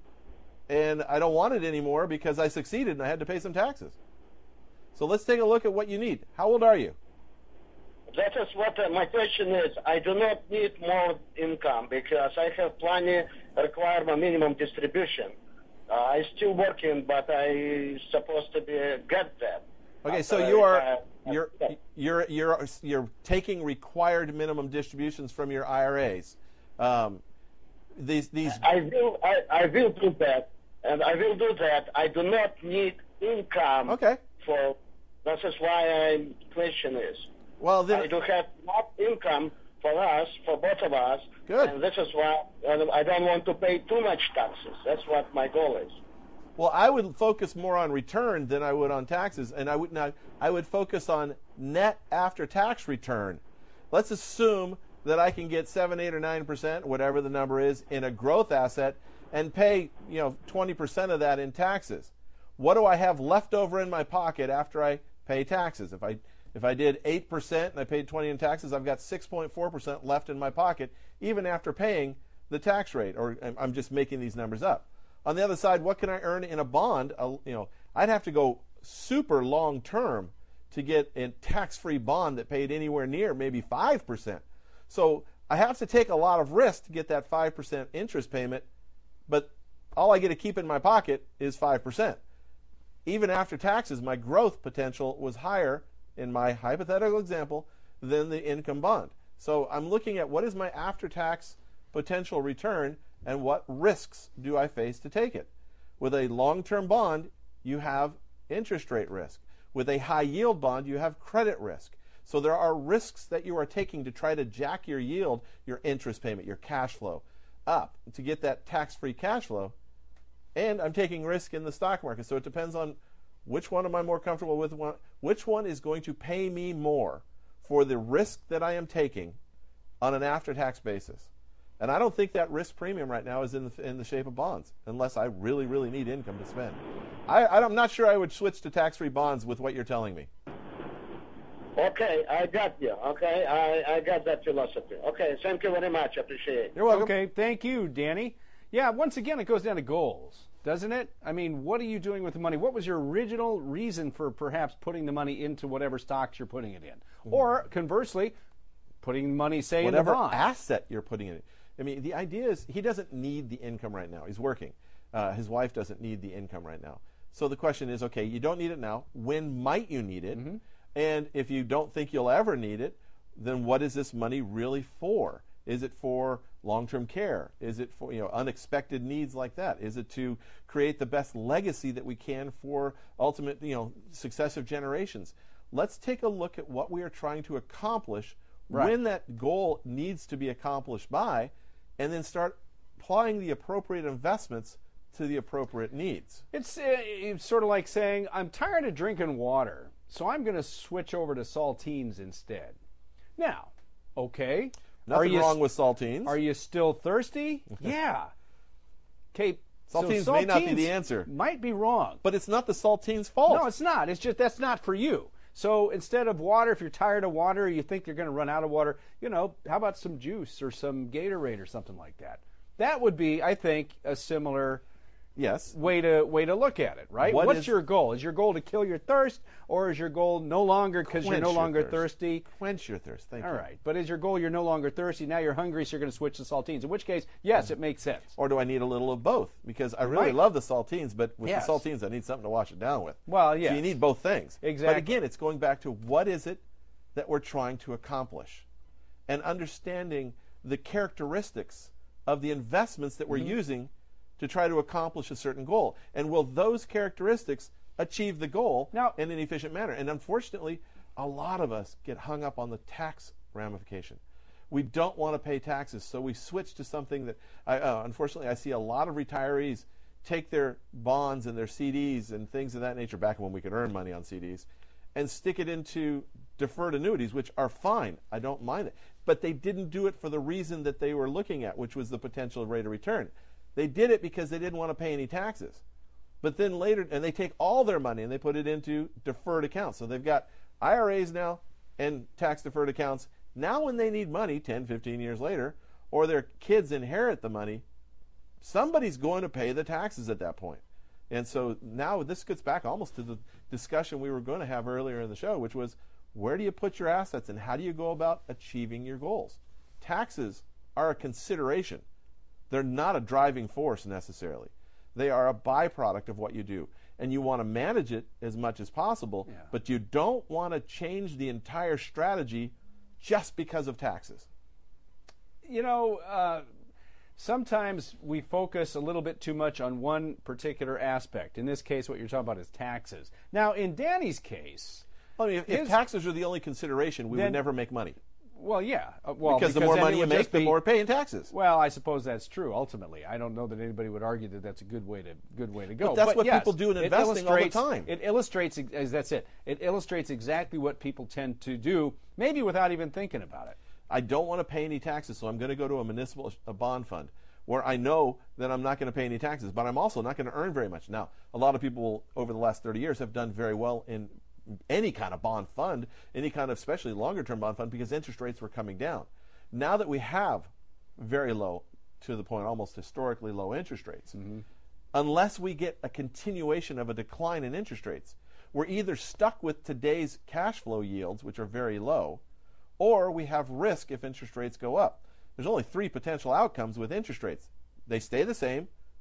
Speaker 8: and I don't want it anymore because I succeeded and I had to pay some taxes. So let's take a look at what you need. How old are you?
Speaker 13: That is what my question is. I do not need more income because I have plenty require my minimum distribution. I still working, but I supposed to get that.
Speaker 8: Okay, so you're taking required minimum distributions from your IRAs. These
Speaker 13: I will do that, and I will do that. I do not need income.
Speaker 8: Okay.
Speaker 13: For that is why my question is.
Speaker 8: Well, then
Speaker 13: I do have enough income for us, for both of us.
Speaker 8: Good.
Speaker 13: And this is why I don't want to pay too much taxes. That's what my goal is.
Speaker 8: Well, I would focus more on return than I would on taxes, and I would focus on net after-tax return. Let's assume that I can get 7, 8, or 9%, whatever the number is, in a growth asset, and pay 20% of that in taxes. What do I have left over in my pocket after I pay taxes? If I did 8% and I paid 20 in taxes, I've got 6.4% left in my pocket, even after paying the tax rate. Or I'm just making these numbers up. On the other side, what can I earn in a bond? I'd have to go super long term to get a tax-free bond that paid anywhere near maybe 5%. So I have to take a lot of risk to get that 5% interest payment, but all I get to keep in my pocket is 5%. Even after taxes, my growth potential was higher in my hypothetical example than the income bond. So I'm looking at what is my after-tax potential return and what risks do I face to take it. With a long-term bond, you have interest rate risk. With a high-yield bond, you have credit risk. So there are risks that you are taking to try to jack your yield, your interest payment, your cash flow up to get that tax-free cash flow. And I'm taking risk in the stock market. So it depends on which one am I more comfortable with, which one is going to pay me more for the risk that I am taking on an after-tax basis. And I don't think that risk premium right now is in the shape of bonds, unless I really, really need income to spend. I'm not sure I would switch to tax-free bonds with what you're telling me.
Speaker 13: Okay, I got you. Okay, I got that philosophy. Okay, thank you very much. I appreciate it.
Speaker 7: You're welcome. Okay, thank you, Danny. Yeah, once again, it goes down to goals, doesn't it? I mean, what are you doing with the money? What was your original reason for perhaps putting the money into whatever stocks you're putting it in? Or, conversely, putting money, say, in the bond.
Speaker 8: Whatever asset you're putting it in. I mean, the idea is he doesn't need the income right now. He's working. His wife doesn't need the income right now. So the question is, okay, you don't need it now. When might you need it? Mm-hmm. And if you don't think you'll ever need it, then what is this money really for? Is it for long-term care? Is it for unexpected needs like that? Is it to create the best legacy that we can for ultimate successive generations? Let's take a look at what we are trying to accomplish, when that goal needs to be accomplished by, and then start applying the appropriate investments to the appropriate needs.
Speaker 7: It's sort of like saying, I'm tired of drinking water, so I'm going to switch over to saltines instead. Now, okay.
Speaker 8: Nothing wrong with saltines.
Speaker 7: Are you still thirsty? Yeah. Okay.
Speaker 8: Saltines may not be the answer.
Speaker 7: Might be wrong.
Speaker 8: But it's not the saltines' fault.
Speaker 7: No, it's not. It's just that's not for you. So instead of water, if you're tired of water, or you think you're going to run out of water, how about some juice or some Gatorade or something like that? That would be, I think, a similar way to look at it, right? What's your goal? Is your goal to kill your thirst, or is your goal no longer because you're no longer thirsty?
Speaker 8: Quench your thirst. Thank you.
Speaker 7: All right. But is your goal you're no longer thirsty, now you're hungry, so you're going to switch to saltines, in which case, yes, it makes sense.
Speaker 8: Or do I need a little of both? Because I really love the saltines, but with the saltines, I need something to wash it down with.
Speaker 7: Well, yeah.
Speaker 8: So you need both things.
Speaker 7: Exactly.
Speaker 8: But again, it's going back to what is it that we're trying to accomplish, and understanding the characteristics of the investments that we're using to try to accomplish a certain goal. And will those characteristics achieve the goal in an efficient manner? And unfortunately, a lot of us get hung up on the tax ramification. We don't want to pay taxes, so we switch to something that, unfortunately, I see a lot of retirees take their bonds and their CDs and things of that nature, back when we could earn money on CDs, and stick it into deferred annuities, which are fine. I don't mind it. But they didn't do it for the reason that they were looking at, which was the potential rate of return. They did it because they didn't want to pay any taxes. But then later, and they take all their money and they put it into deferred accounts. So they've got IRAs now and tax deferred accounts. Now when they need money 10, 15 years later, or their kids inherit the money, somebody's going to pay the taxes at that point. And so now this gets back almost to the discussion we were going to have earlier in the show, which was, where do you put your assets and how do you go about achieving your goals? Taxes are a consideration. They're not a driving force necessarily. They are a byproduct of what you do. And you want to manage it as much as possible, but you don't want to change the entire strategy just because of taxes.
Speaker 7: Sometimes we focus a little bit too much on one particular aspect. In this case, what you're talking about is taxes. Now, in Danny's case...
Speaker 8: I mean, if taxes are the only consideration, we would never make money.
Speaker 7: Well, yeah.
Speaker 8: Because the more money you make, the more pay in taxes.
Speaker 7: Well, I suppose that's true. Ultimately, I don't know that anybody would argue that that's a good way to go.
Speaker 8: But that's what people do in investing all the time.
Speaker 7: It illustrates. That's it. It illustrates exactly what people tend to do, maybe without even thinking about it.
Speaker 8: I don't want to pay any taxes, so I'm going to go to a bond fund where I know that I'm not going to pay any taxes, but I'm also not going to earn very much. Now, a lot of people over the last 30 years have done very well in any kind of bond fund, any kind of especially longer-term bond fund, because interest rates were coming down. Now that we have very low, to the point almost historically low interest rates, unless we get a continuation of a decline in interest rates, we're either stuck with today's cash flow yields, which are very low, or we have risk if interest rates go up. There's only three potential outcomes with interest rates. They stay the same,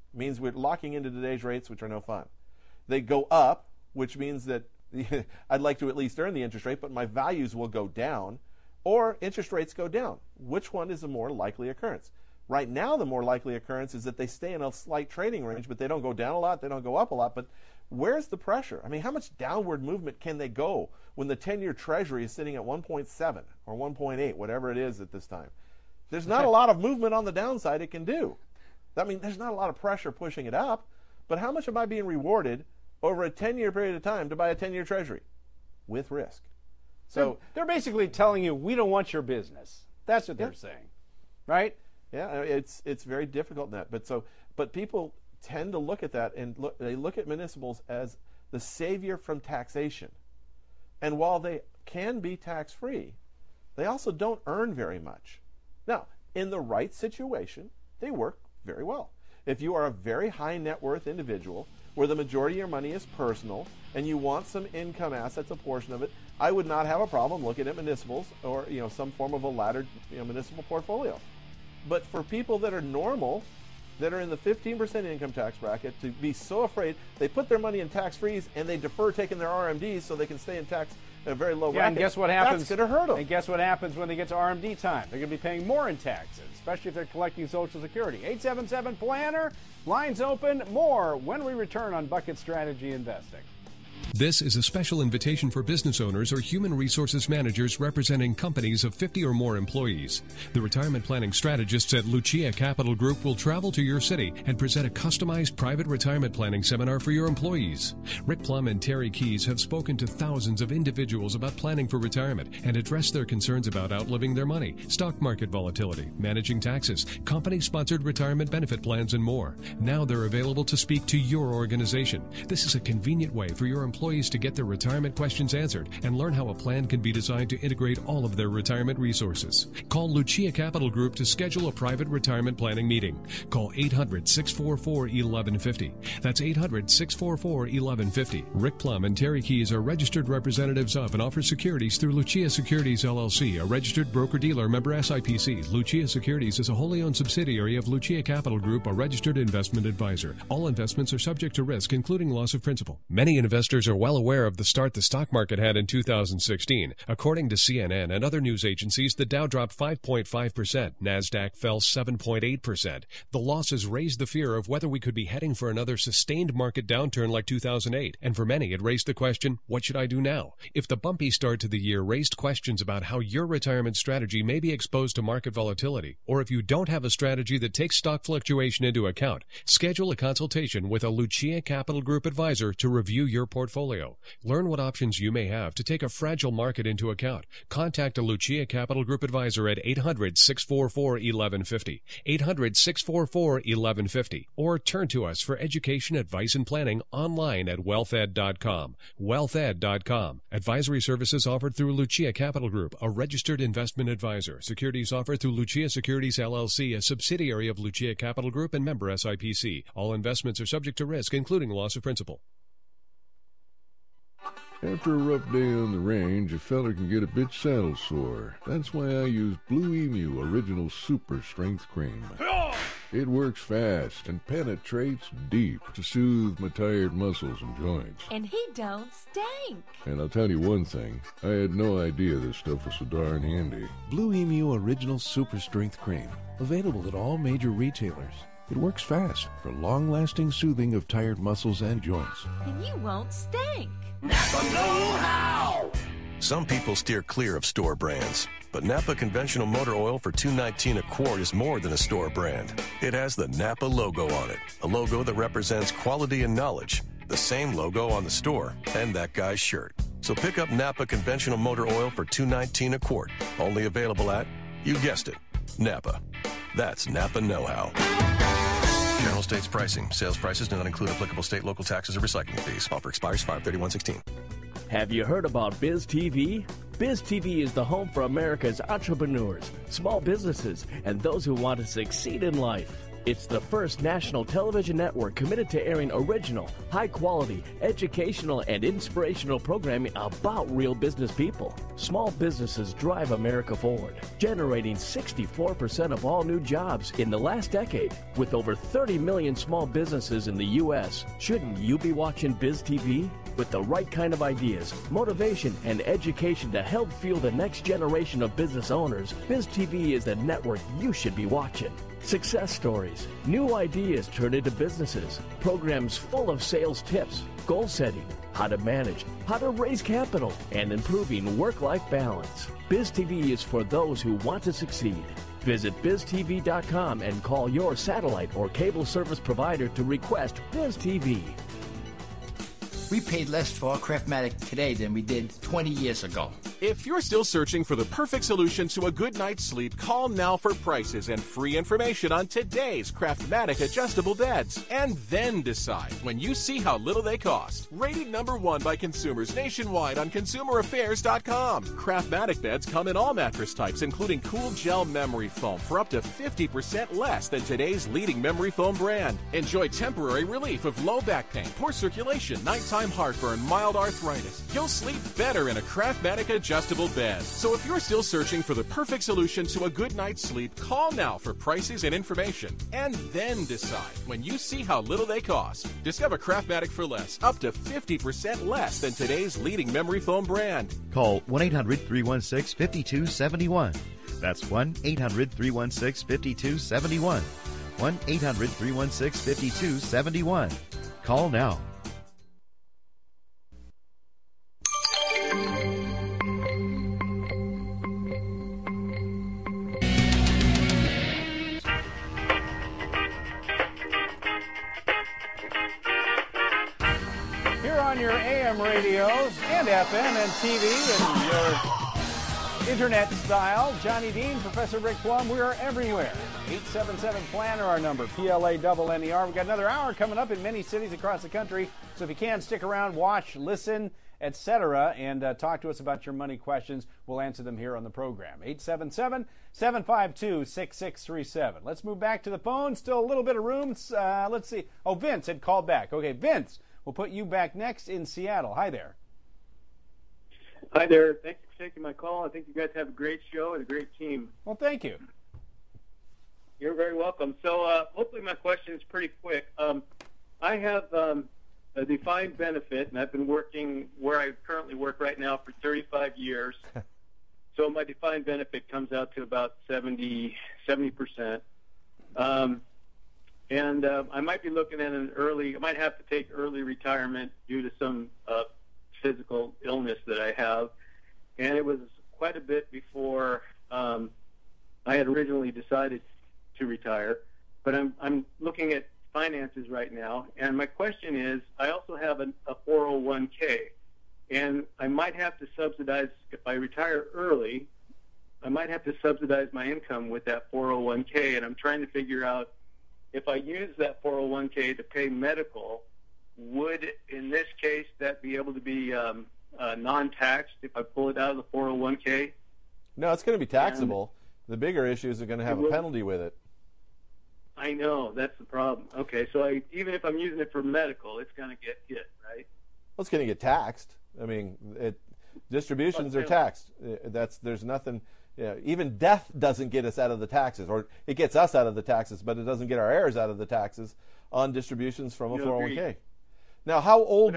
Speaker 8: means we're locking into today's rates, which are no fun. They go up, which means that I'd like to at least earn the interest rate, but my values will go down, or interest rates go down. Which one is a more likely occurrence? Right now, the more likely occurrence is that they stay in a slight trading range, but they don't go down a lot, they don't go up a lot. But where's the pressure? I mean, how much downward movement can they go when the 10-year Treasury is sitting at 1.7 or 1.8, whatever it is at this time? There's not a lot of movement on the downside it can do. I mean, there's not a lot of pressure pushing it up, but how much am I being rewarded over a 10-year period of time to buy a 10-year Treasury with risk? So
Speaker 7: they're basically telling you, we don't want your business. That's what they're saying, right?
Speaker 8: Yeah, it's very difficult in that. But people tend to look at that and they look at municipals as the savior from taxation. And while they can be tax-free, they also don't earn very much. Now, in the right situation, they work very well. If you are a very high net worth individual where the majority of your money is personal and you want some income assets, a portion of it, I would not have a problem looking at municipals or some form of a laddered municipal portfolio. But for people that are normal, that are in the 15% income tax bracket, to be so afraid, they put their money in tax freeze and they defer taking their RMDs so they can stay in tax at a very low bracket.
Speaker 7: And guess what happens?
Speaker 8: That's going to hurt them.
Speaker 7: And guess what happens when they get to RMD time? They're going to be paying more in taxes, especially if they're collecting Social Security. 877-PLANNER, lines open. More when we return on Bucket Strategy Investing.
Speaker 6: This is a special invitation for business owners or human resources managers representing companies of 50 or more employees. The retirement planning strategists at Lucia Capital Group will travel to your city and present a customized private retirement planning seminar for your employees. Rick Plum and Terry Keys have spoken to thousands of individuals about planning for retirement and addressed their concerns about outliving their money, stock market volatility, managing taxes, company-sponsored retirement benefit plans, and more. Now they're available to speak to your organization. This is a convenient way for your employees to get their retirement questions answered and learn how a plan can be designed to integrate all of their retirement resources. Call Lucia Capital Group to schedule a private retirement planning meeting. Call 800-644-1150. That's 800-644-1150. Rick Plum and Terry Keys are registered representatives of and offer securities through Lucia Securities LLC, a registered broker-dealer member SIPC. Lucia Securities is a wholly owned subsidiary of Lucia Capital Group, a registered investment advisor. All investments are subject to risk, including loss of principal. Many investors are well aware of the start the stock market had in 2016. According to CNN and other news agencies, the Dow dropped 5.5%, NASDAQ fell 7.8%. The losses raised the fear of whether we could be heading for another sustained market downturn like 2008, and for many it raised the question, what should I do now? If the bumpy start to the year raised questions about how your retirement strategy may be exposed to market volatility, or if you don't have a strategy that takes stock fluctuation into account, schedule a consultation with a Lucia Capital Group advisor to review your portfolio. Learn what options you may have to take a fragile market into account. Contact a Lucia Capital Group advisor at 800-644-1150, 800-644-1150, or turn to us for education, advice, and planning online at wealthed.com. Wealthed.com. Advisory services offered through Lucia Capital Group, a registered investment advisor. Securities offered through Lucia Securities LLC, a subsidiary of Lucia Capital Group and member SIPC. All investments are subject to risk, including loss of principal.
Speaker 14: After a rough day on the range, a fella can get a bit saddle sore. That's why I use Blue Emu Original Super Strength Cream. It works fast and penetrates deep to soothe my tired muscles and joints.
Speaker 15: And he don't stink.
Speaker 14: And I'll tell you one thing, I had no idea this stuff was so darn handy.
Speaker 16: Blue Emu Original Super Strength Cream. Available at all major retailers. It works fast for long-lasting soothing of tired muscles and joints.
Speaker 15: And you won't stink.
Speaker 17: Napa know-how! Some people steer clear of store brands, but Napa conventional motor oil for $2.19 a quart is more than a store brand. It has the Napa logo on it, a logo that represents quality and knowledge, the same logo on the store and that guy's shirt. So pick up Napa conventional motor oil for $2.19 a quart, only available at, you guessed it, Napa. That's Napa know-how. General States pricing. Sales prices do not include applicable state, local taxes, or recycling fees. Offer expires 5/31/16.
Speaker 18: Have you heard about Biz TV? Biz TV is the home for America's entrepreneurs, small businesses, and those who want to succeed in life. It's the first national television network committed to airing original, high-quality, educational, and inspirational programming about real business people. Small businesses drive America forward, generating 64% of all new jobs in the last decade. With over 30 million small businesses in the U.S., shouldn't you be watching Biz TV? With the right kind of ideas, motivation, and education to help fuel the next generation of business owners, Biz TV is the network you should be watching. Success stories, new ideas turned into businesses, programs full of sales tips, goal setting, how to manage, how to raise capital, and improving work-life balance. Biz TV is for those who want to succeed. Visit biztv.com and call your satellite or cable service provider to request Biz TV.
Speaker 1: We paid less for our Craftmatic today than we did 20 years ago.
Speaker 2: If you're still searching for the perfect solution to a good night's sleep, call now for prices and free information on today's Craftmatic adjustable beds. And then decide when you see how little they cost. Rated #1 by consumers nationwide on ConsumerAffairs.com. Craftmatic beds come in all mattress types, including cool gel memory foam for up to 50% less than today's leading memory foam brand. Enjoy temporary relief of low back pain, poor circulation, nighttime heartburn, mild arthritis. You'll sleep better in a Craftmatic adjustable bed. So if you're still searching for the perfect solution to a good night's sleep, call now for prices and information. And then decide when you see how little they cost. Discover Craftmatic for less, up to 50% less than today's leading memory foam brand.
Speaker 9: Call 1-800-316-5271. That's 1-800-316-5271. 1-800-316-5271. Call now.
Speaker 7: On your AM radios and FM and TV and your internet style. Johnny Dean, Professor Rick Plum, we are everywhere. 877-PLANNER, our number, PLANNER. We've got another hour coming up in many cities across the country. So if you can, stick around, watch, listen, etc., and talk to us about your money questions. We'll answer them here on the program. 877-752-6637. Let's move back to the phone. Still a little bit of room. Let's see. Oh, Vince had called back. Okay, Vince. We'll put you back next in Seattle. Hi there.
Speaker 12: Hi there. Thanks for taking my call. I think you guys have a great show and a great team.
Speaker 7: Well, thank you.
Speaker 12: You're very welcome. So hopefully my question is pretty quick. I have a defined benefit, and I've been working where I currently work right now for 35 years. So my defined benefit comes out to about 70%. And I might be looking at I might have to take early retirement due to some physical illness that I have. And it was quite a bit before I had originally decided to retire. But I'm looking at finances right now. And my question is, I also have a 401k. And I might have to subsidize, if I retire early, I might have to subsidize my income with that 401k. And I'm trying to figure out, if I use that 401k to pay medical, would, in this case, that be able to be non-taxed if I pull it out of the 401k?
Speaker 8: No, it's going to be taxable. The bigger issues are going to have a penalty with it.
Speaker 12: I know. That's the problem. Okay, so even if I'm using it for medical, it's going to get hit, right?
Speaker 8: Well, it's going to get taxed. I mean, distributions are taxed. There's nothing... Yeah, even death doesn't get us out of the taxes, or it gets us out of the taxes, but it doesn't get our heirs out of the taxes on distributions from a 401k. Now, how old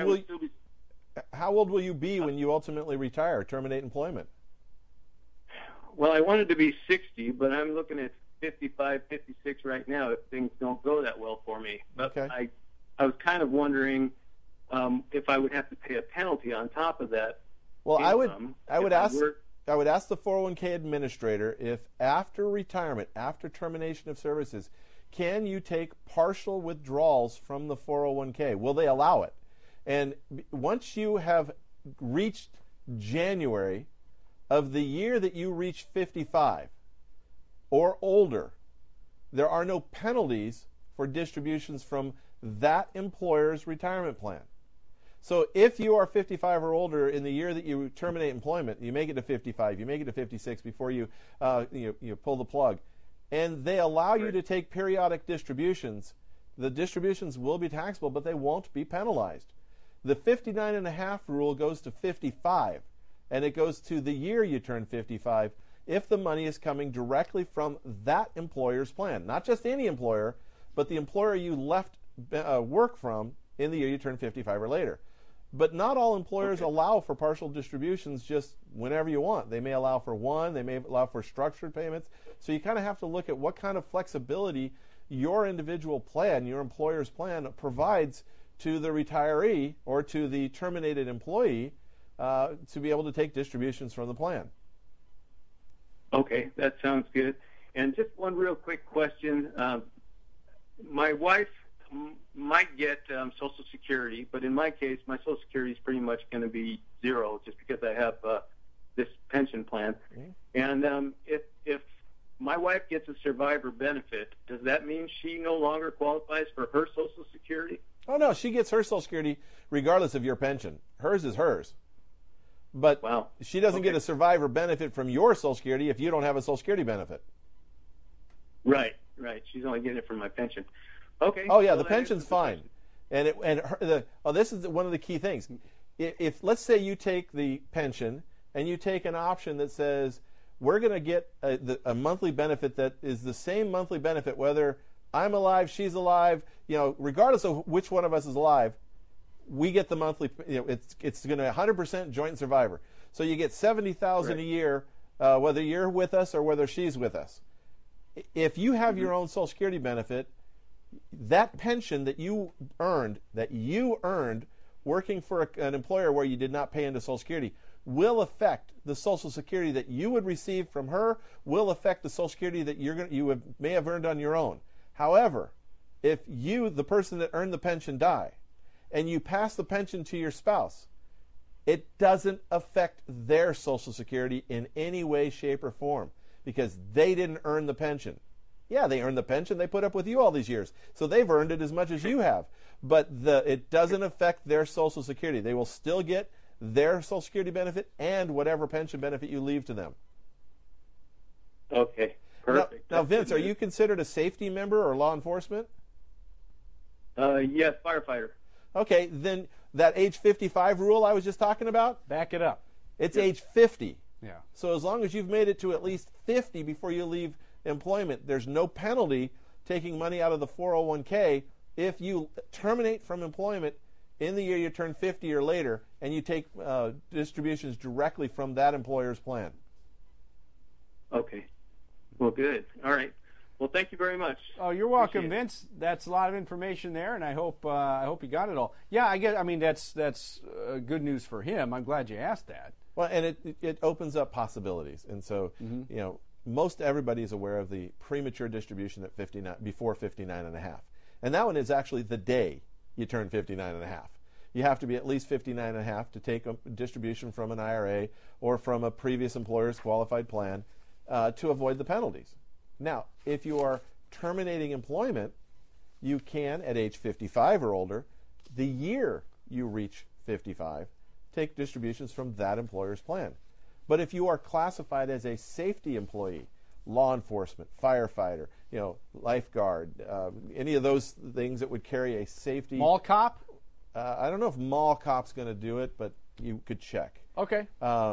Speaker 8: will you be when you ultimately retire, terminate employment?
Speaker 12: Well, I wanted to be 60, but I'm looking at 55, 56 right now if things don't go that well for me. But okay. I was kind of wondering if I would have to pay a penalty on top of that.
Speaker 8: Well, I would ask the 401k administrator if after retirement, after termination of services, can you take partial withdrawals from the 401k? Will they allow it? And once you have reached January of the year that you reach 55 or older, there are no penalties for distributions from that employer's retirement plan. So if you are 55 or older in the year that you terminate employment, you make it to 55, you make it to 56 before you pull the plug, and they allow you to take periodic distributions. The distributions will be taxable, but they won't be penalized. The 59.5 rule goes to 55, and it goes to the year you turn 55 if the money is coming directly from that employer's plan. Not just any employer, but the employer you left work from in the year you turn 55 or later. But not all employers allow for partial distributions just whenever you want. They may allow for one, they may allow for structured payments. So you kind of have to look at what kind of flexibility your individual plan, your employer's plan, provides to the retiree or to the terminated employee to be able to take distributions from the plan.
Speaker 12: Okay, that sounds good. And just one real quick question. My wife might get Social Security, but in my case, my Social Security is pretty much going to be zero just because I have this pension plan. And if my wife gets a survivor benefit, does that mean she no longer qualifies for her Social Security?
Speaker 8: Oh, no, she gets her Social Security regardless of your pension. Hers is hers. But she doesn't get a survivor benefit from your Social Security if you don't have a Social Security benefit.
Speaker 12: Right. She's only getting it from my pension. Okay.
Speaker 8: Oh, yeah, the pension's fine. And this is one of the key things. If let's say you take the pension and you take an option that says we're going to get a monthly benefit that is the same monthly benefit whether I'm alive, she's alive, regardless of which one of us is alive, we get the monthly. It's going to 100% joint survivor. So you get $70,000 a year, whether you're with us or whether she's with us. If you have your own Social Security benefit, that pension that you earned working for an employer where you did not pay into Social Security will affect the Social Security that you would receive from her, will affect the Social Security that may have earned on your own. However, if you, the person that earned the pension, die, and you pass the pension to your spouse, it doesn't affect their Social Security in any way, shape, or form because they didn't earn the pension. Yeah, they earned the pension. They put up with you all these years. So they've earned it as much as you have. But it doesn't affect their Social Security. They will still get their Social Security benefit and whatever pension benefit you leave to them.
Speaker 12: Okay, perfect.
Speaker 8: Now Vince, are you considered a safety member or law enforcement?
Speaker 12: Yes, firefighter.
Speaker 8: Okay, then that age 55 rule I was just talking about?
Speaker 7: Back it up.
Speaker 8: It's age 50.
Speaker 7: Yeah.
Speaker 8: So as long as you've made it to at least 50 before you leave employment, there's no penalty taking money out of the 401k if you terminate from employment in the year you turn 50 or later and you take distributions directly from that employer's plan.
Speaker 12: Okay. Well, good. All right. Well, thank you very much.
Speaker 7: Oh, you're welcome, Vince. That's a lot of information there, and I hope you got it all. Yeah, I mean that's good news for him. I'm glad you asked that.
Speaker 8: Well, and it opens up possibilities, and so most everybody is aware of the premature distribution at 59 before 59 and a half, and that one is actually the day you turn 59 and a half. You have to be at least 59 and a half to take a distribution from an IRA or from a previous employer's qualified plan to avoid the penalties. Now, if you are terminating employment, you can, at age 55 or older, the year you reach 55, take distributions from that employer's plan. But if you are classified as a safety employee, law enforcement, firefighter, lifeguard, any of those things that would carry a safety...
Speaker 7: Mall cop?
Speaker 8: I don't know if mall cop's going to do it, but you could check.
Speaker 7: Okay.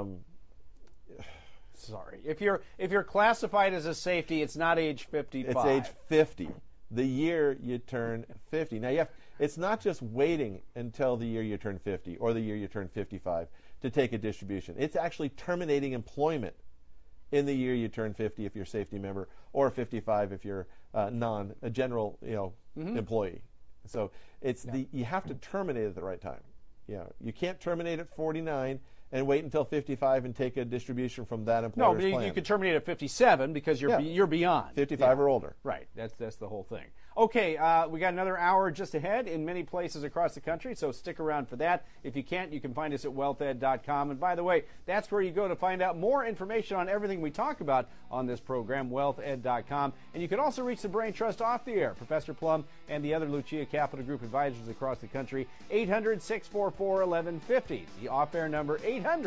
Speaker 7: Sorry. If you're classified as a safety, it's not age 55.
Speaker 8: It's age 50. The year you turn 50. Now it's not just waiting until the year you turn 50 or the year you turn 55 to take a distribution. It's actually terminating employment in the year you turn 50 if you're a safety member, or 55 if you're a general employee. So you have to terminate at the right time. You can't terminate at 49 and wait until 55 and take a distribution from that employer's plan.
Speaker 7: No, but you could terminate at 57 because you're beyond
Speaker 8: 55 or older.
Speaker 7: Right. That's the whole thing. Okay, we got another hour just ahead in many places across the country, so stick around for that. If you can't, you can find us at wealthed.com. And by the way, that's where you go to find out more information on everything we talk about on this program, wealthed.com. And you can also reach the Brain Trust off the air, Professor Plum and the other Lucia Capital Group advisors across the country, 800-644-1150. The off-air number,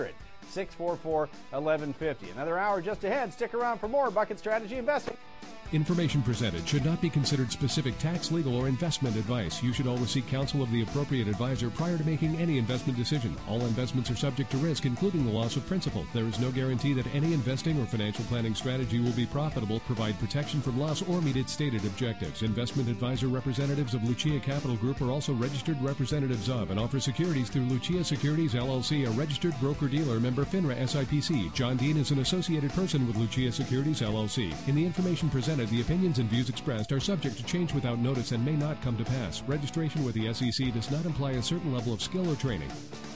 Speaker 7: 800-644-1150. Another hour just ahead. Stick around for more Bucket Strategy Investing.
Speaker 6: Information presented should not be considered specific tax, legal, or investment advice. You should always seek counsel of the appropriate advisor prior to making any investment decision. All investments are subject to risk, including the loss of principal. There is no guarantee that any investing or financial planning strategy will be profitable, provide protection from loss, or meet its stated objectives. Investment advisor representatives of Lucia Capital Group are also registered representatives of and offer securities through Lucia Securities LLC, a registered broker-dealer, member FINRA SIPC. John Dean is an associated person with Lucia Securities LLC. In the information presented, the opinions and views expressed are subject to change without notice and may not come to pass. Registration with the SEC does not imply a certain level of skill or training.